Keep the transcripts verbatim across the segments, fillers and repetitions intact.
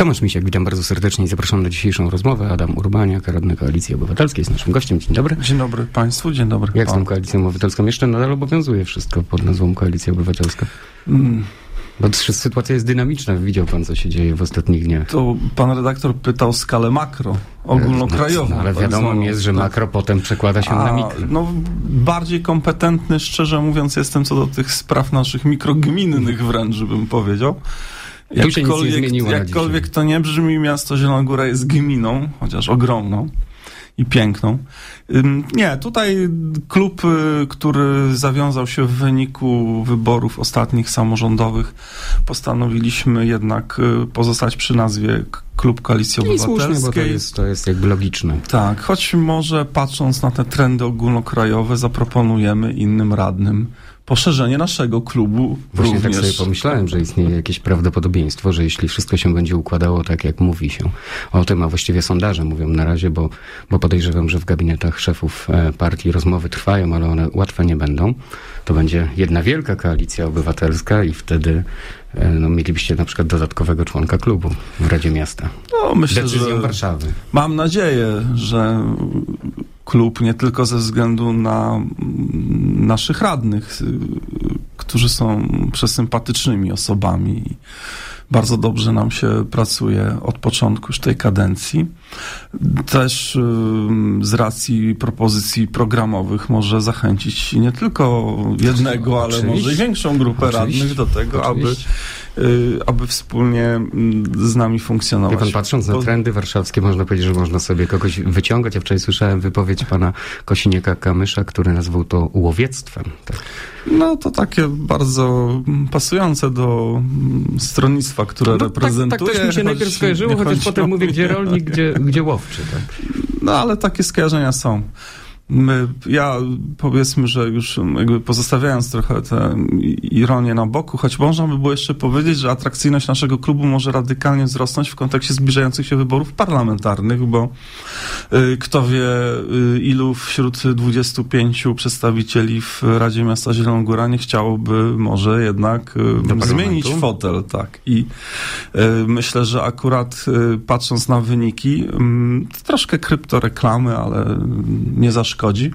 Tomasz Misiak, witam bardzo serdecznie i zapraszam na dzisiejszą rozmowę. Adam Urbaniak, radny Koalicji Obywatelskiej, jest naszym gościem. Dzień dobry. Dzień dobry Państwu, dzień dobry Jak Panu. z tą Koalicją Obywatelską? Jeszcze nadal obowiązuje wszystko pod nazwą Koalicja Obywatelska? Mm. Bo sytuacja jest dynamiczna. Widział pan, co się dzieje w ostatnich dniach. To pan redaktor pytał skalę makro, ogólnokrajową. No, ale wiadomo mi jest, że makro potem przekłada się A, na mikro. No, bardziej kompetentny, szczerze mówiąc, jestem co do tych spraw naszych mikrogminnych wręcz, bym powiedział. Tu się nic nie zmieniło na Jakkolwiek to nie brzmi, miasto Zielona Góra jest gminą, chociaż ogromną i piękną. Nie, tutaj klub, który zawiązał się w wyniku wyborów ostatnich samorządowych, postanowiliśmy jednak pozostać przy nazwie Klub Koalicji Obywatelskiej. I słusznie, bo to jest, to jest jakby logiczne. Tak, choć może patrząc na te trendy ogólnokrajowe zaproponujemy innym radnym poszerzenie naszego klubu. Właśnie również. Tak sobie pomyślałem, że istnieje jakieś prawdopodobieństwo, że jeśli wszystko się będzie układało tak, jak mówi się o tym, a właściwie sondaże mówią na razie, bo, bo podejrzewam, że w gabinetach szefów partii rozmowy trwają, ale one łatwe nie będą, to będzie jedna wielka Koalicja Obywatelska i wtedy no, mielibyście na przykład dodatkowego członka klubu w Radzie Miasta. No, myślę, Decyzją że Warszawy. Mam nadzieję, że klub nie tylko ze względu na naszych radnych, którzy są przesympatycznymi osobami. Bardzo dobrze nam się pracuje od początku już tej kadencji. Też z racji propozycji programowych może zachęcić nie tylko jednego, ale Oczywiście. może i większą grupę Oczywiście. radnych do tego, aby, aby wspólnie z nami funkcjonować. Wie pan, patrząc na trendy warszawskie, można powiedzieć, że można sobie kogoś wyciągać. Ja wczoraj słyszałem wypowiedź pana Kosiniaka-Kamysza, który nazwał to łowiectwem. Tak. No to takie bardzo pasujące do stronnictwa, które no, reprezentuje. Tak, tak też mi się najpierw skojarzyło, chociaż potem mówię, gdzie rolnik, gdzie, gdzie łowczy. Tak. No ale takie skojarzenia są. My, ja powiedzmy, że już jakby pozostawiając trochę tę ironię na boku, choć można by było jeszcze powiedzieć, że atrakcyjność naszego klubu może radykalnie wzrosnąć w kontekście zbliżających się wyborów parlamentarnych, bo y, kto wie, y, ilu wśród dwudziestu pięciu przedstawicieli w Radzie Miasta Zielona Góra nie chciałoby może jednak y, zmienić fotel, tak. I y, myślę, że akurat y, patrząc na wyniki, y, troszkę kryptoreklamy, ale nie zaszkodzi. szkodzi.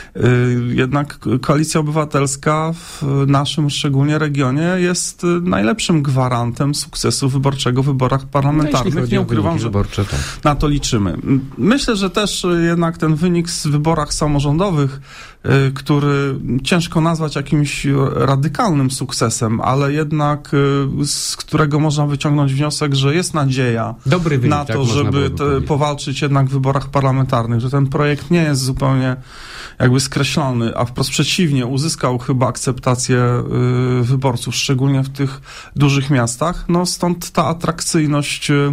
Jednak Koalicja Obywatelska w naszym szczególnie regionie jest najlepszym gwarantem sukcesu wyborczego w wyborach parlamentarnych. No, nie ukrywam, że wyborcze, tak. na to liczymy. Myślę, że też jednak ten wynik w wyborach samorządowych, który ciężko nazwać jakimś radykalnym sukcesem, ale jednak z którego można wyciągnąć wniosek, że jest nadzieja Dobry wynik, na to, tak żeby te, powalczyć jednak w wyborach parlamentarnych, że ten projekt nie jest zupełnie jakby skreślony, a wprost przeciwnie, uzyskał chyba akceptację y, wyborców, szczególnie w tych dużych miastach. No stąd ta atrakcyjność y,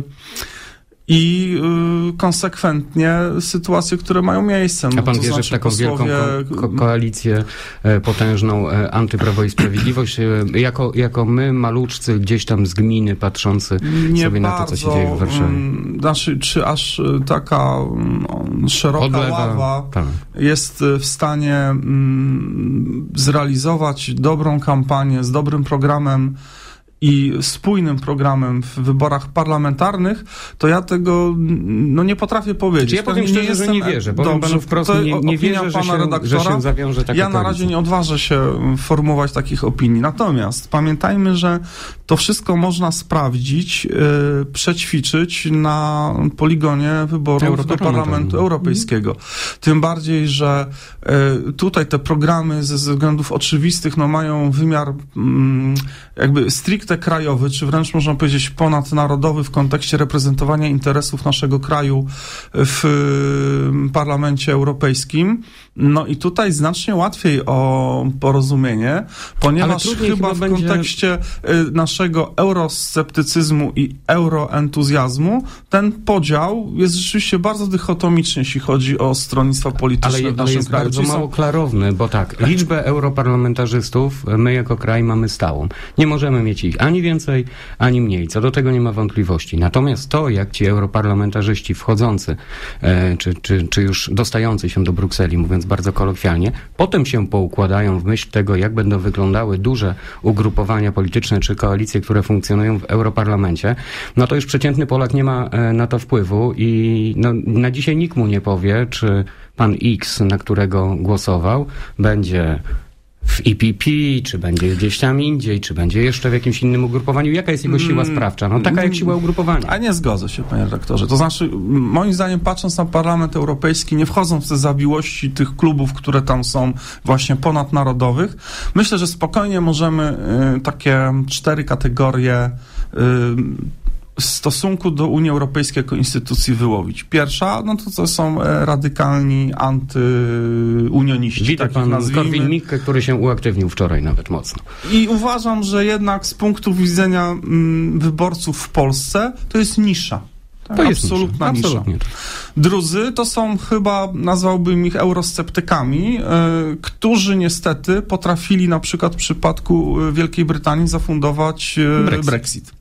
i y, konsekwentnie sytuacje, które mają miejsce. No, A pan to wierzy znaczy w taką posłowie... wielką ko- ko- koalicję e, potężną e, antyprawo i sprawiedliwość, e, jako, jako my, maluczcy, gdzieś tam z gminy, patrzący Nie sobie bardzo, na to, co się dzieje w Warszawie? Um, znaczy, czy aż taka um, szeroka Odlewa, ława tak. jest w stanie um, zrealizować dobrą kampanię z dobrym programem i spójnym programem w wyborach parlamentarnych, to ja tego no, nie potrafię powiedzieć. Ja powiem szczerze, nie jestem, że nie wierzę. Powiem panu wprost, nie, nie wierzę, że się, że się zawiąże taka Ja na razie koalicja. nie odważę się formułować takich opinii. Natomiast pamiętajmy, że to wszystko można sprawdzić, yy, przećwiczyć na poligonie wyborów do Parlamentu Europejskiego. Mhm. Tym bardziej, że yy, tutaj te programy ze względów oczywistych no, mają wymiar yy, jakby stricte krajowy, czy wręcz można powiedzieć ponadnarodowy w kontekście reprezentowania interesów naszego kraju w Parlamencie Europejskim. No i tutaj znacznie łatwiej o porozumienie, ponieważ chyba, chyba w będzie... kontekście naszego eurosceptycyzmu i euroentuzjazmu ten podział jest rzeczywiście bardzo dychotomiczny, jeśli chodzi o stronnictwa polityczne ale, w naszym ale jest kraju. bardzo są... mało klarowny, bo tak, liczbę europarlamentarzystów my jako kraj mamy stałą. Nie możemy mieć ich Ani więcej, ani mniej. Co do tego nie ma wątpliwości. Natomiast to, jak ci europarlamentarzyści wchodzący, e, czy, czy, czy już dostający się do Brukseli, mówiąc bardzo kolokwialnie, potem się poukładają w myśl tego, jak będą wyglądały duże ugrupowania polityczne czy koalicje, które funkcjonują w Europarlamencie, no to już przeciętny Polak nie ma e, na to wpływu i no, na dzisiaj nikt mu nie powie, czy pan X, na którego głosował, będzie w E P P, czy będzie gdzieś tam indziej, czy będzie jeszcze w jakimś innym ugrupowaniu. Jaka jest jego siła sprawcza? No taka jak siła ugrupowania. A nie zgodzę się, panie redaktorze. To znaczy, moim zdaniem, patrząc na Parlament Europejski, nie wchodząc w te zawiłości tych klubów, które tam są właśnie ponadnarodowych, myślę, że spokojnie możemy y, takie cztery kategorie y, w stosunku do Unii Europejskiej jako instytucji wyłowić. Pierwsza, no to to są radykalni antyunioniści. Widzę pan Korwin-Mikke, który się uaktywnił wczoraj nawet mocno. I uważam, że jednak z punktu widzenia mm, wyborców w Polsce to jest nisza. Tak? To jest absolutna nisza. Absolutnie. nisza. Drudzy to są chyba, nazwałbym ich eurosceptykami, yy, którzy niestety potrafili na przykład w przypadku Wielkiej Brytanii zafundować yy, Brexit. Brexit.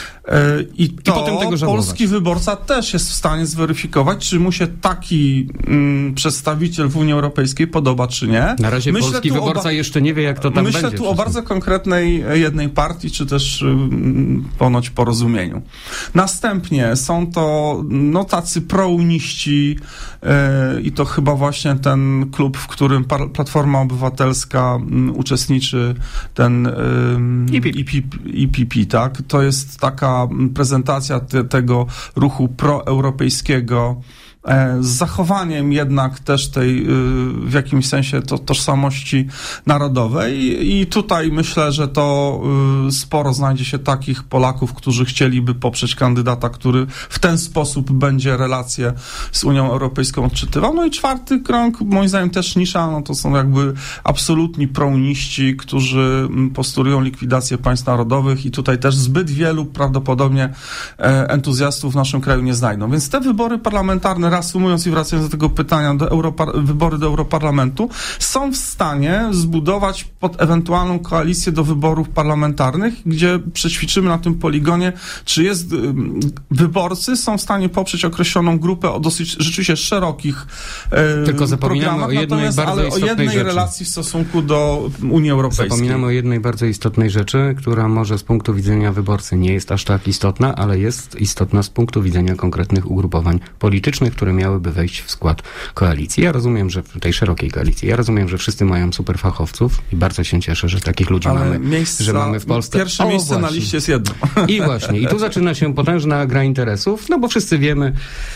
I to I potem tego polski wyborca też jest w stanie zweryfikować, czy mu się taki mm, przedstawiciel w Unii Europejskiej podoba, czy nie. Na razie myślę polski wyborca ba- jeszcze nie wie, jak to tam myślę będzie. Myślę tu o bardzo konkretnej jednej partii, czy też mm, ponoć porozumieniu. Następnie są to no, tacy prouniści yy, i to chyba właśnie ten klub, w którym par- Platforma Obywatelska mm, uczestniczy, ten yy, E P P, tak? To jest taka prezentacja te, tego ruchu proeuropejskiego z zachowaniem jednak też tej w jakimś sensie to, tożsamości narodowej i tutaj myślę, że to sporo znajdzie się takich Polaków, którzy chcieliby poprzeć kandydata, który w ten sposób będzie relacje z Unią Europejską odczytywał. No i czwarty krąg, moim zdaniem też nisza, no to są jakby absolutni prouniści, którzy postulują likwidację państw narodowych i tutaj też zbyt wielu prawdopodobnie entuzjastów w naszym kraju nie znajdą. Więc te wybory parlamentarne, reasumując i wracając do tego pytania, do Europar- wybory do Europarlamentu, są w stanie zbudować pod ewentualną koalicję do wyborów parlamentarnych, gdzie przećwiczymy na tym poligonie, czy jest wyborcy są w stanie poprzeć określoną grupę o dosyć rzeczywiście szerokich e, Tylko zapominamy o jednej bardzo ale istotnej o jednej rzeczy. relacji w stosunku do Unii Europejskiej. Zapominamy o jednej bardzo istotnej rzeczy, która może z punktu widzenia wyborcy nie jest aż tak istotna, ale jest istotna z punktu widzenia konkretnych ugrupowań politycznych, które miałyby wejść w skład koalicji. Ja rozumiem, że w tej szerokiej koalicji, ja rozumiem, że wszyscy mają superfachowców i bardzo się cieszę, że takich ludzi ale mamy, miejsca, że mamy w Polsce. Pierwsze o, miejsce właśnie. Na liście jest jedno. I właśnie, i tu zaczyna się potężna gra interesów, no bo wszyscy wiemy,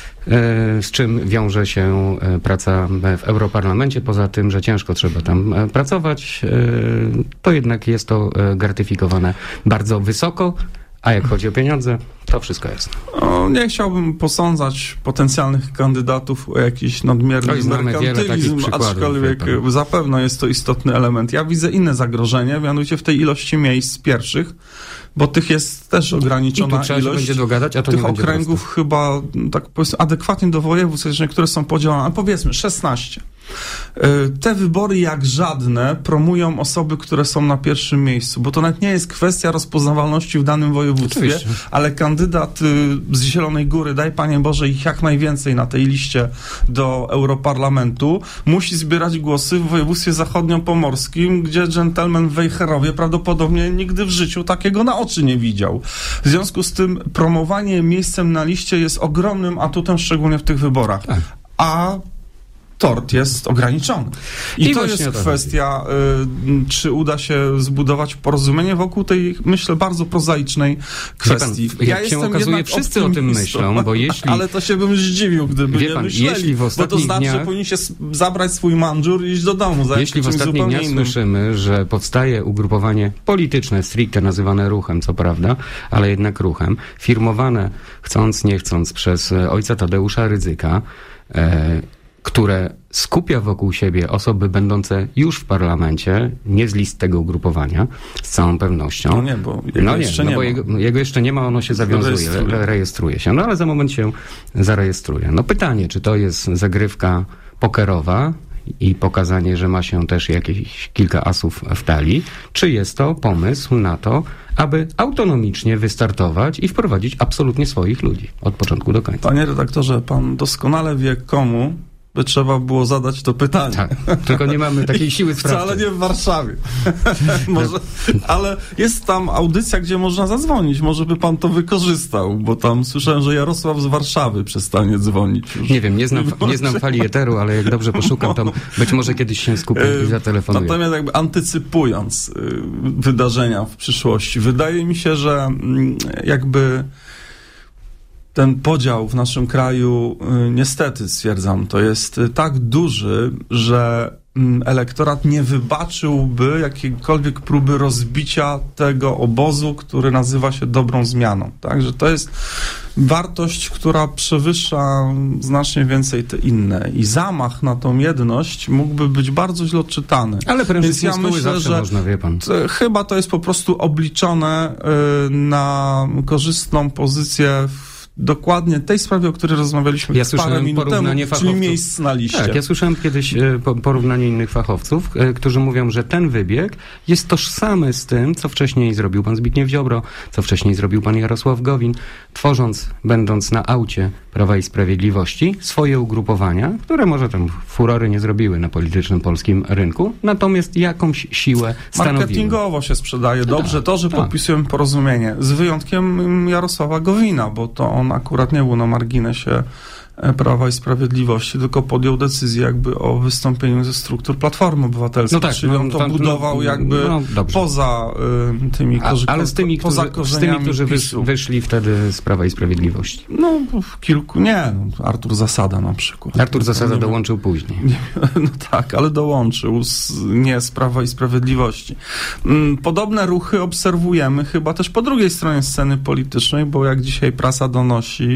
z czym wiąże się praca w Europarlamencie, poza tym, że ciężko trzeba tam pracować, to jednak jest to gratyfikowane bardzo wysoko, a jak chodzi o pieniądze, to wszystko jest. O, nie chciałbym posądzać potencjalnych kandydatów o jakiś nadmierny merkantylizm, aczkolwiek zapewne jest to istotny element. Ja widzę inne zagrożenie, mianowicie w tej ilości miejsc pierwszych, bo tych jest też ograniczona I tu trzeba ilość. Się będzie dogadać, a to tych nie będzie okręgów prosto. chyba tak powiedzmy adekwatnie do województw, które są podzielone, ale powiedzmy szesnaście. Te wybory jak żadne promują osoby, które są na pierwszym miejscu, bo to nawet nie jest kwestia rozpoznawalności w danym województwie, Oczywiście. ale kandydat z Zielonej Góry, daj Panie Boże ich jak najwięcej na tej liście do Europarlamentu, musi zbierać głosy w województwie zachodniopomorskim, gdzie dżentelmen w Wejherowie prawdopodobnie nigdy w życiu takiego na oczy nie widział. W związku z tym promowanie miejscem na liście jest ogromnym atutem, szczególnie w tych wyborach. Tak. A tort jest ograniczony. I, I to jest kwestia, y, czy uda się zbudować porozumienie wokół tej, myślę, bardzo prozaicznej kwestii. Pan, ja jak się okazuje, wszyscy o tym myślą, bo jeśli... Ale to się bym zdziwił, gdyby Wie nie pan, myśleli, jeśli w bo to znaczy, dniach, że powinni się zabrać swój mandżur i iść do domu. Jeśli w ostatnich dniach innym. słyszymy, że powstaje ugrupowanie polityczne, stricte nazywane ruchem, co prawda, ale jednak ruchem, firmowane chcąc, nie chcąc przez ojca Tadeusza Rydzyka, e, które skupia wokół siebie osoby będące już w parlamencie, nie z list tego ugrupowania, z całą pewnością. No nie, bo jego no nie, jeszcze no nie bo ma. Jego, jego jeszcze nie ma, ono się zawiązuje, rejestruje. rejestruje się. No ale za moment się zarejestruje. No pytanie, czy to jest zagrywka pokerowa, i pokazanie, że ma się też jakieś kilka asów w talii, czy jest to pomysł na to, aby autonomicznie wystartować i wprowadzić absolutnie swoich ludzi od początku do końca. Panie redaktorze, pan doskonale wie, komu by trzeba było zadać to pytanie. Tak, tylko nie mamy takiej siły sprawczej. Wcale nie w Warszawie. Może, ale jest tam audycja, gdzie można zadzwonić. Może by pan to wykorzystał, bo tam słyszałem, że Jarosław z Warszawy przestanie dzwonić już. Nie wiem, nie znam, nie znam fali eteru, ale jak dobrze poszukam, to być może kiedyś się skupię i zatelefonuję. Natomiast jakby antycypując wydarzenia w przyszłości, wydaje mi się, że jakby ten podział w naszym kraju, niestety stwierdzam, to jest tak duży, że elektorat nie wybaczyłby jakiejkolwiek próby rozbicia tego obozu, który nazywa się dobrą zmianą. Także to jest wartość, która przewyższa znacznie więcej te inne. I zamach na tą jedność mógłby być bardzo źle odczytany. Ale prędzej ja myślę, że można, wie pan. To, chyba to jest po prostu obliczone y, na korzystną pozycję w dokładnie tej sprawie, o której rozmawialiśmy ja parę minut temu, czyli miejsc na liście. Tak, ja słyszałem kiedyś porównanie innych fachowców, którzy mówią, że ten wybieg jest tożsamy z tym, co wcześniej zrobił pan Zbigniew Ziobro, co wcześniej zrobił pan Jarosław Gowin, tworząc, będąc na aucie Prawa i Sprawiedliwości, swoje ugrupowania, które może tam furory nie zrobiły na politycznym polskim rynku, natomiast jakąś siłę stanowiły. Marketingowo się sprzedaje dobrze tak, to, że tak. podpisujemy porozumienie, z wyjątkiem Jarosława Gowina, bo to on akurat nie był na marginesie Prawa i Sprawiedliwości, tylko podjął decyzję jakby o wystąpieniu ze struktur Platformy Obywatelskiej, no tak, czyli on no, to tam, budował no, jakby no, poza y, tymi korzy- A, ale z tymi, poza którzy, z tymi, którzy PiSu. wyszli wtedy z Prawa i Sprawiedliwości. No, w kilku, nie, no, Artur Zasada na przykład. Artur Zasada nie dołączył wiem, później. Nie, no tak, ale dołączył, z, nie z Prawa i Sprawiedliwości. Podobne ruchy obserwujemy chyba też po drugiej stronie sceny politycznej, bo jak dzisiaj prasa donosi,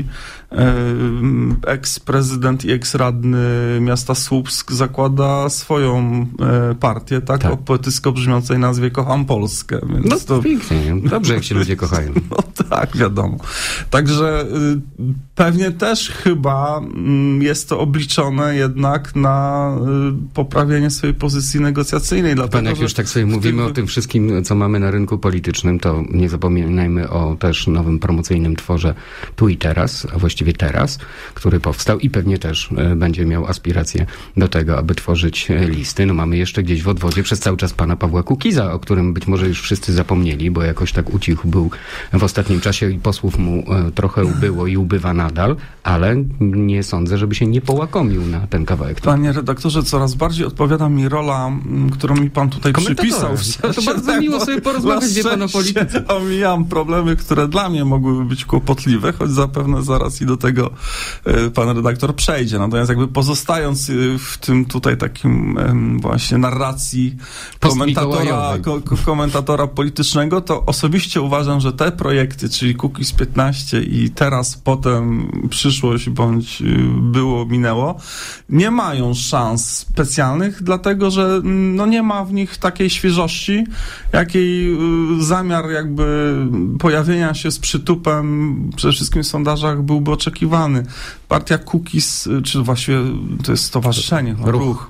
eks-prezydent i eks-radny miasta Słupsk zakłada swoją partię, tak, tak. o poetycko brzmiącej nazwie Kocham Polskę. Więc no to pięknie, dobrze jak się ludzie kochają. No tak, wiadomo. Także y, pewnie też chyba y, jest to obliczone jednak na y, poprawienie swojej pozycji negocjacyjnej. Dlatego, Pan, jak już tak sobie mówimy tym... o tym wszystkim, co mamy na rynku politycznym, to nie zapominajmy o też nowym promocyjnym tworze Tu i Teraz, a właściwie Teraz, który powstał i pewnie też y, będzie miał aspiracje do tego, aby tworzyć y, listy. No mamy jeszcze gdzieś w odwodzie przez cały czas pana Pawła Kukiza, o którym być może już wszyscy zapomnieli, bo jakoś tak ucichł był w ostatnim czasie i posłów mu e, trochę ubyło i ubywa nadal, ale nie sądzę, żeby się nie połakomił na ten kawałek. Panie redaktorze, coraz bardziej odpowiada mi rola, m, którą mi pan tutaj przypisał. W to bardzo miło sobie porozmawiać, wie pan, o polityce. Omijam problemy, które dla mnie mogłyby być kłopotliwe, choć zapewne zaraz i do tego e, pan redaktor przejdzie. Natomiast jakby pozostając w tym tutaj takim e, właśnie narracji komentatora, ko, komentatora politycznego, to osobiście uważam, że te projekty, czyli Kukiz piętnaście i Teraz, potem przyszłość bądź było, minęło, nie mają szans specjalnych, dlatego że no nie ma w nich takiej świeżości, jakiej zamiar jakby pojawienia się z przytupem przede wszystkim w sondażach byłby oczekiwany. Partia Kukiz, czy właściwie to jest stowarzyszenie, ruch, ruch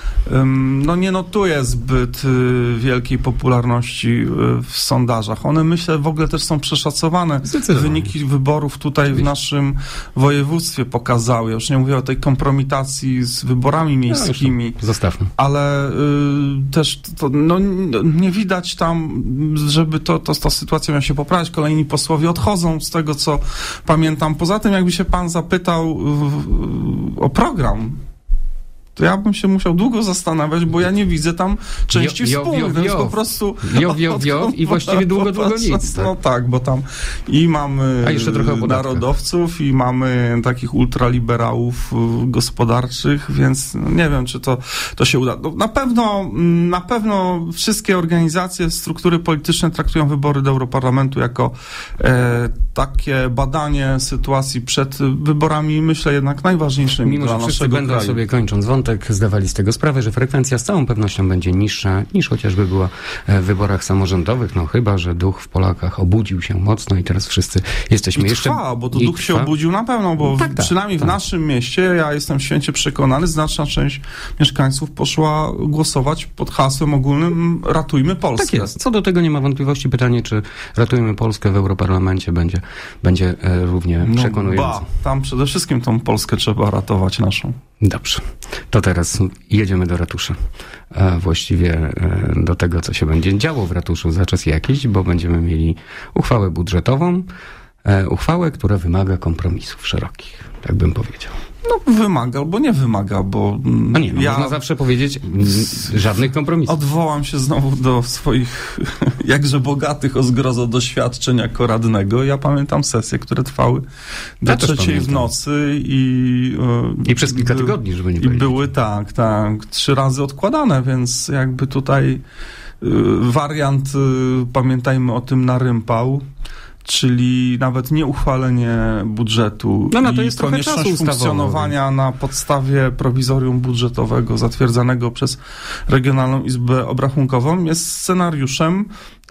no nie notuje zbyt wielkiej popularności w sondażach. One, myślę, w ogóle też są przeszacowane. Wyniki wyborów tutaj w naszym województwie pokazały. Już nie mówię o tej kompromitacji z wyborami miejskimi. No, zostawmy. Ale y, też to, no, nie widać tam, żeby to, to, ta sytuacja miała się poprawiać. Kolejni posłowie odchodzą z tego, co pamiętam. Poza tym, jakby się pan zapytał y, o program, to ja bym się musiał długo zastanawiać, bo ja nie widzę tam części jo, jo, wspólnych, jo, więc jo. po prostu... Jo, jo, jo, i właściwie długo, długo nic. Tak? No tak, bo tam i mamy A jeszcze trochę narodowców, i mamy takich ultraliberałów gospodarczych, więc nie wiem, czy to, to się uda. No, na pewno, na pewno wszystkie organizacje, struktury polityczne traktują wybory do Europarlamentu jako e, takie badanie sytuacji przed wyborami, myślę, jednak najważniejszymi Mimo, dla że wszyscy naszego będą kraju. sobie, kończąc wątek, początek zdawali z tego sprawę, że frekwencja z całą pewnością będzie niższa niż chociażby była w wyborach samorządowych, no chyba, że duch w Polakach obudził się mocno i teraz wszyscy jesteśmy I jeszcze... trwa, bo to I duch trwa. się obudził na pewno, bo tak, tak, przynajmniej tak. w naszym mieście, ja jestem święcie przekonany, znaczna część mieszkańców poszła głosować pod hasłem ogólnym Ratujmy Polskę. Tak jest. Co do tego nie ma wątpliwości. Pytanie, czy Ratujmy Polskę w Europarlamencie będzie, będzie e, równie No przekonujące. ba, tam przede wszystkim tą Polskę trzeba ratować naszą. Dobrze. To teraz jedziemy do ratusza. A właściwie e, do tego, co się będzie działo w ratuszu za czas jakiś, bo będziemy mieli uchwałę budżetową, e, uchwałę, która wymaga kompromisów szerokich, tak bym powiedział. No wymaga albo nie wymaga, bo A nie, no ja można zawsze powiedzieć m, żadnych kompromisów. odwołam się znowu do swoich jakże bogatych o zgrozo doświadczeń jako radnego. Ja pamiętam sesje, które trwały do Ja też trzeciej w pamiętam. nocy i... I przez kilka by- tygodni, żeby nie I powiedzieć. były tak, tak, trzy razy odkładane, więc jakby tutaj y, wariant, y, pamiętajmy o tym, narympał, czyli nawet nie uchwalenie budżetu No, no, to i jest trochę konieczność czasu ustawowo, funkcjonowania na podstawie prowizorium budżetowego zatwierdzanego przez Regionalną Izbę Obrachunkową jest scenariuszem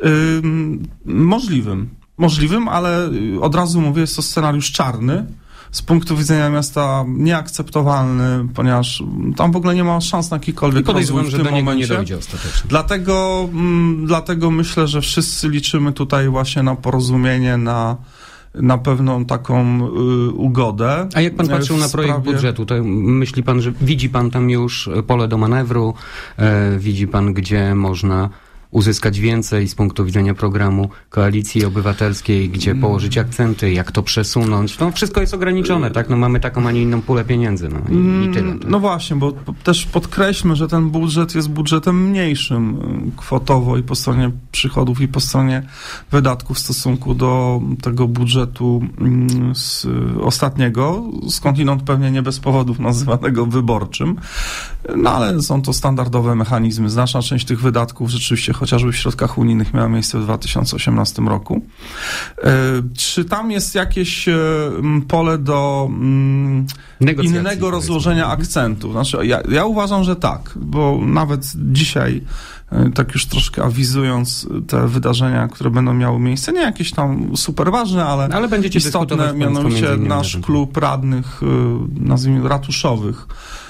ym, możliwym. Możliwym, ale y, od razu mówię, jest to scenariusz czarny, z punktu widzenia miasta nieakceptowalny, ponieważ tam w ogóle nie ma szans na I jakikolwiek rozwój podejrzewam, w że tym do niego nie momencie. dojdzie ostatecznie. Dlatego, mm, dlatego myślę, że wszyscy liczymy tutaj właśnie na porozumienie, na, na pewną taką y, ugodę. A jak pan w patrzył na projekt sprawie- budżetu, to myśli pan, że widzi pan tam już pole do manewru, e, widzi pan, gdzie można uzyskać więcej z punktu widzenia programu Koalicji Obywatelskiej, gdzie położyć akcenty, jak to przesunąć. No wszystko jest ograniczone, tak? No mamy taką, a nie inną pulę pieniędzy, no i, i tyle. Tak? No właśnie, bo po- też podkreślmy, że ten budżet jest budżetem mniejszym y, kwotowo i po stronie przychodów, i po stronie wydatków w stosunku do tego budżetu mm, z y, ostatniego, skądinąd pewnie nie bez powodów nazywanego wyborczym. No ale są to standardowe mechanizmy. Znaczna część tych wydatków rzeczywiście chociażby w środkach unijnych miała miejsce w dwa tysiące osiemnastym roku. E, Czy tam jest jakieś e, m, pole do mm, Negocjacji, innego rozłożenia powiedzmy. akcentu? Znaczy, ja, ja uważam, że tak, bo nawet dzisiaj, e, tak już troszkę awizując te wydarzenia, które będą miały miejsce, nie jakieś tam super ważne, ale, Ale będziecie dyskutować istotne, państwo między mianowicie innymi nasz na ten klub radnych, e, nazwijmy ratuszowych,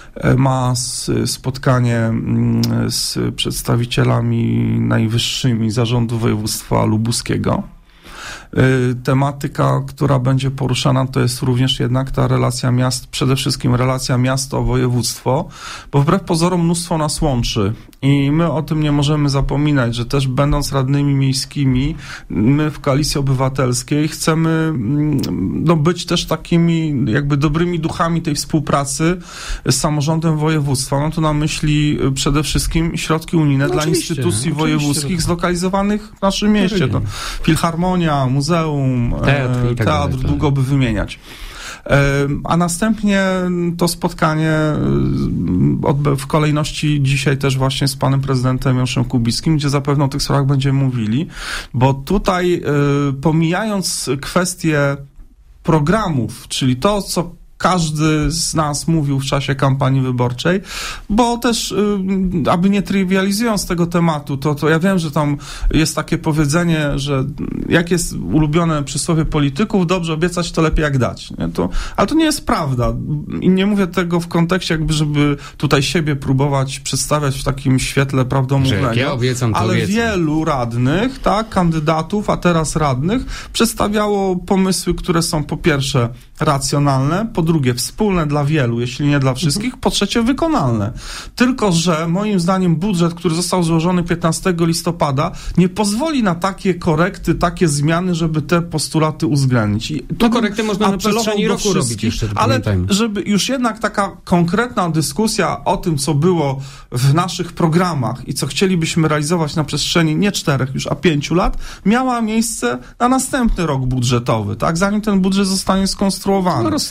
ma s- spotkanie mm, z przedstawicielami najwyższymi zarządu województwa lubuskiego. Y, Tematyka, która będzie poruszana, to jest również jednak ta relacja miast, przede wszystkim relacja miasto-województwo, bo wbrew pozorom mnóstwo nas łączy i my o tym nie możemy zapominać, że też będąc radnymi miejskimi, my w Koalicji Obywatelskiej chcemy mm, no, być też takimi jakby dobrymi duchami tej współpracy z samorządem województwa. Mam tu na myśli y, przede wszystkim środki unijne No dla oczywiście, instytucji oczywiście, wojewódzkich że tak. zlokalizowanych w naszym mieście. To Filharmonia, muzeum, Teatr i e, tak teatr, dalej, tak. długo by wymieniać. E, A następnie to spotkanie e, odbę- w kolejności dzisiaj też właśnie z panem prezydentem Janusem Kubickim, gdzie zapewne o tych sprawach będziemy mówili, bo tutaj e, pomijając kwestie programów, czyli to, co każdy z nas mówił w czasie kampanii wyborczej, bo też, y, aby nie trywializując tego tematu, to, to ja wiem, że tam jest takie powiedzenie, że jak jest ulubione przysłowie polityków, dobrze obiecać, to lepiej jak dać. Nie? To, ale to nie jest prawda. I nie mówię tego w kontekście jakby, żeby tutaj siebie próbować przedstawiać w takim świetle prawdomównego. Że jak ja obiecam, to ale obiecam. wielu radnych, tak, kandydatów, a teraz radnych, przedstawiało pomysły, które są po pierwsze racjonalne, po drugie wspólne dla wielu, jeśli nie dla wszystkich, po trzecie wykonalne. Tylko że moim zdaniem budżet, który został złożony piętnastego listopada, nie pozwoli na takie korekty, takie zmiany, żeby te postulaty uwzględnić. I tu No bym korekty można na apelował przestrzeni do roku robić wszystkich, jeszcze, ale pamiętajmy. żeby już jednak taka konkretna dyskusja o tym, co było w naszych programach i co chcielibyśmy realizować na przestrzeni nie czterech już, a pięciu lat, miała miejsce na następny rok budżetowy, tak? Zanim ten budżet zostanie skonstruowany. No rozsądnie, Teraz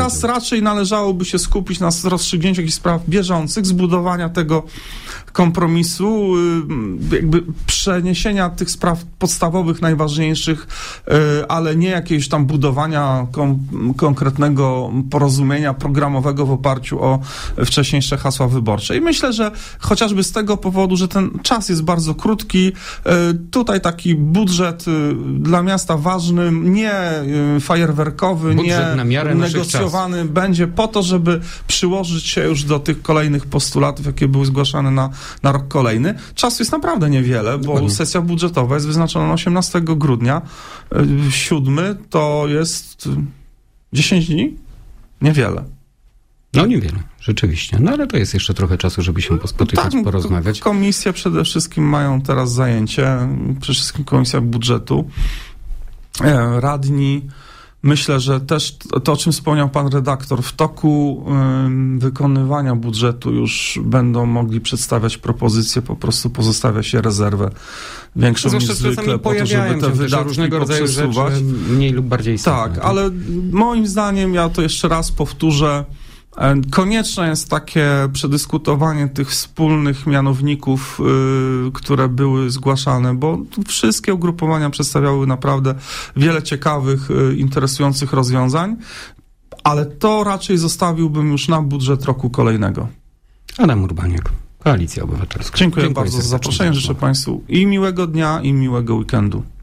teraz raczej należałoby się skupić na rozstrzygnięciu jakichś spraw bieżących, zbudowania tego kompromisu, jakby przeniesienia tych spraw podstawowych, najważniejszych, ale nie jakiegoś tam budowania kom- konkretnego porozumienia programowego w oparciu o wcześniejsze hasła wyborcze. I myślę, że chociażby z tego powodu, że ten czas jest bardzo krótki, tutaj taki budżet dla miasta ważny, nie fajerwerkowy, budżet nie na miarę negocjowany, będzie po to, żeby przyłożyć się już do tych kolejnych postulatów, jakie były zgłaszane na, na rok kolejny. Czasu jest naprawdę niewiele, bo Dokładnie. Sesja budżetowa jest wyznaczona na osiemnastego grudnia. Siódmy to jest dziesięć dni? Niewiele. No niewiele, rzeczywiście. No ale to jest jeszcze trochę czasu, żeby się pospotykać, tak, porozmawiać. Komisje przede wszystkim mają teraz zajęcie, przede wszystkim komisja budżetu. Radni, myślę, że też to, o czym wspomniał pan redaktor, w toku y, wykonywania budżetu już będą mogli przedstawiać propozycje, po prostu pozostawia się rezerwę większą niż zwykle po to, żeby te wydatki różnego rodzaju rzeczy, mniej lub bardziej istotne. Tak, ale moim zdaniem, ja to jeszcze raz powtórzę, konieczne jest takie przedyskutowanie tych wspólnych mianowników, yy, które były zgłaszane, bo wszystkie ugrupowania przedstawiały naprawdę wiele ciekawych, yy, interesujących rozwiązań, ale to raczej zostawiłbym już na budżet roku kolejnego. Adam Urbaniak, Koalicja Obywatelska. Dziękuję, Dziękuję bardzo za zaproszenie. Życzę Państwu i miłego dnia, i miłego weekendu.